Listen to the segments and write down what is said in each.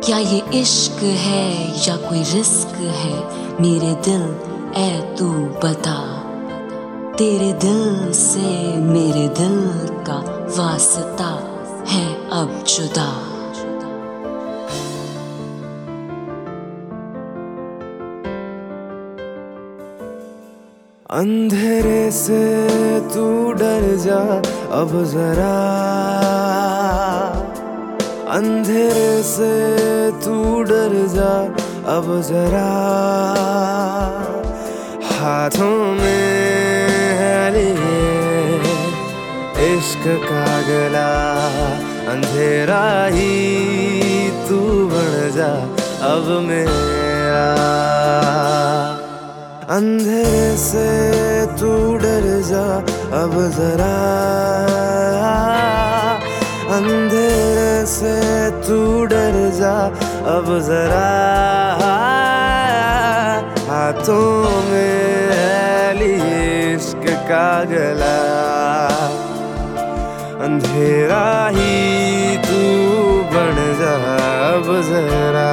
क्या ये इश्क है या कोई रिस्क है मेरे दिल, ऐ तू बता। तेरे दिल से मेरे दिल का वास्ता है अब जुदा। अंधेरे से तू डर जा अब जरा, अंधेरे से तू डर जा अब जरा। हाथों में है लिए इश्क का गला, अंधेरा ही तू बन जा अब मेरा। अंधेरे से तू डर जा अब जरा, अंधेरे से तू डर जा अब जरा। हाथों में है लिए इश्क का गला, अंधेरा ही तू बन जा अब जरा।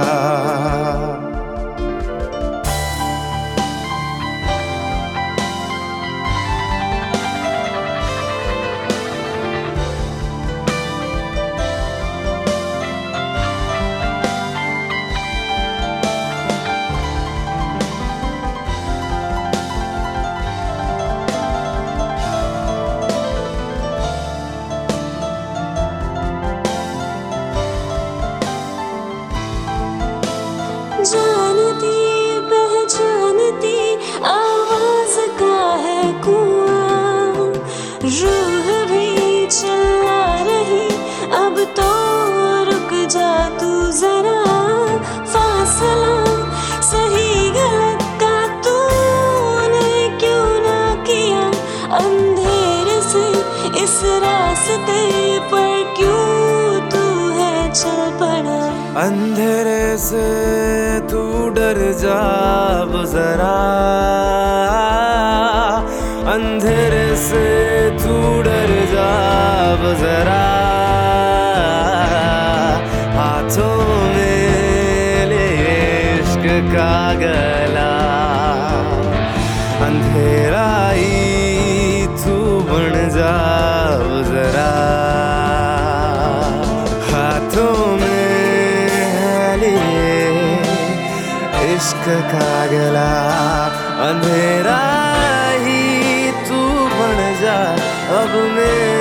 जानती पहचानती आवाज का है कुआं, रूह भी चला रही अब तो रुक जा तू जरा। फासला सही गलत का तूने क्यों ना किया, अंधेरे से इस रास्ते पर क्यों तू है चल पड़ा। अंधेरे से तू डर जा अब जरा, अंधेरे से तू डर जा अब जरा। हाथों में ले इश्क का गला, अंधेरा ही तू बन जा अब जरा। हाथों में इश्क का गला, अंधेरा ही तू बन जा अब मेरा।